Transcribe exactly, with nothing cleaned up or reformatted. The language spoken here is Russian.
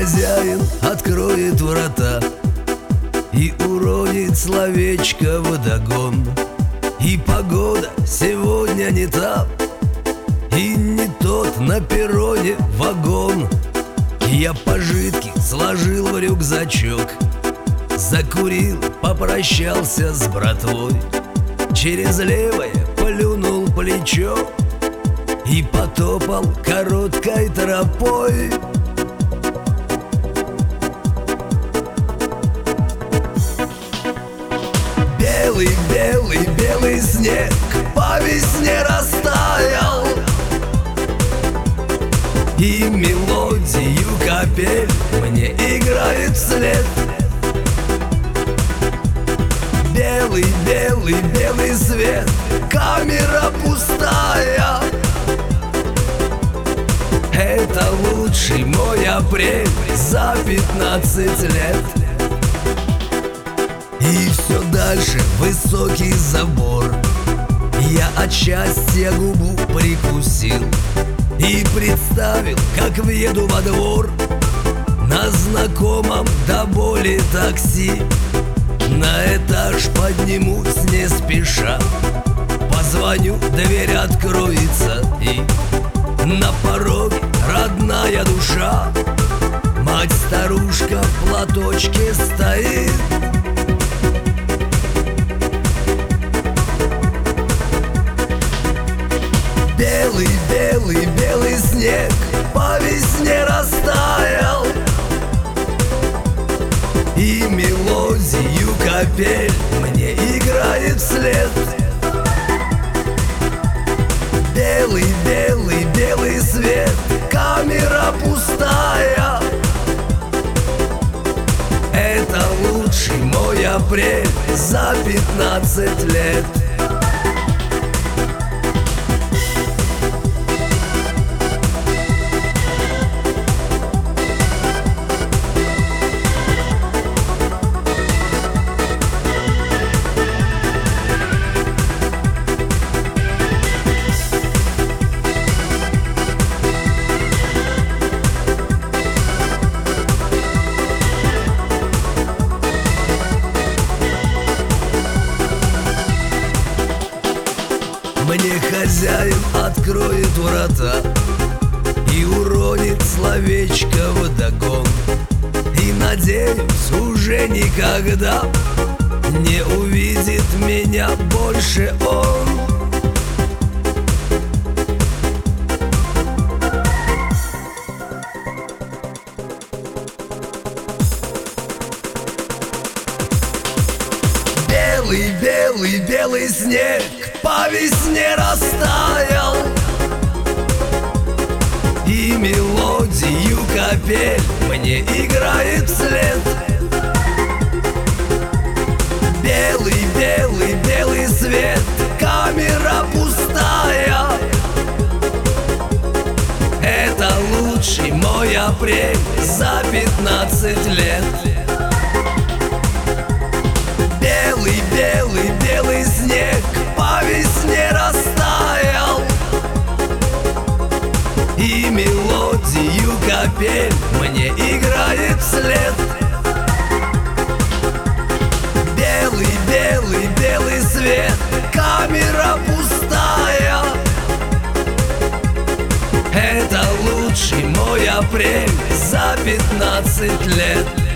хозяин откроет врата и уронит словечко вдогон. И погода сегодня не та, и не тот на перроне вагон. Я пожитки сложил в рюкзачок, закурил, попрощался с братвой, через левое плюнул плечо и потопал короткой тропой. Белый, белый, белый снег по весне растаял, и мелодию капель мне играет вслед. Белый, белый, белый свет, камера пустая. Это лучший мой апрель за пятнадцать лет. И все дальше высокий забор. Я от счастья губу прикусил и представил, как въеду во двор на знакомом до боли такси. На этаж поднимусь не спеша, позвоню, дверь откроется, и на пороге родная душа. Мать-старушка в платочке стоит. Белый, белый, белый снег по весне растаял, и мелодию капель мне играет вслед. Белый, белый, белый свет, камера пустая. Это лучший мой апрель за пятнадцать лет. Мне хозяин откроет врата и уронит словечко вдогон. И надеюсь, уже никогда не увидит меня больше он. Белый, белый, белый снег по весне растаял, и мелодию капель мне играет вслед. Белый, белый, белый свет, камера пустая. Это лучший мой апрель за пятнадцать лет. Белый, белый, белый снег по весне растаял, и мелодию капель мне играет вслед. Белый, белый, белый свет, камера пустая. Это лучший мой апрель за пятнадцать лет.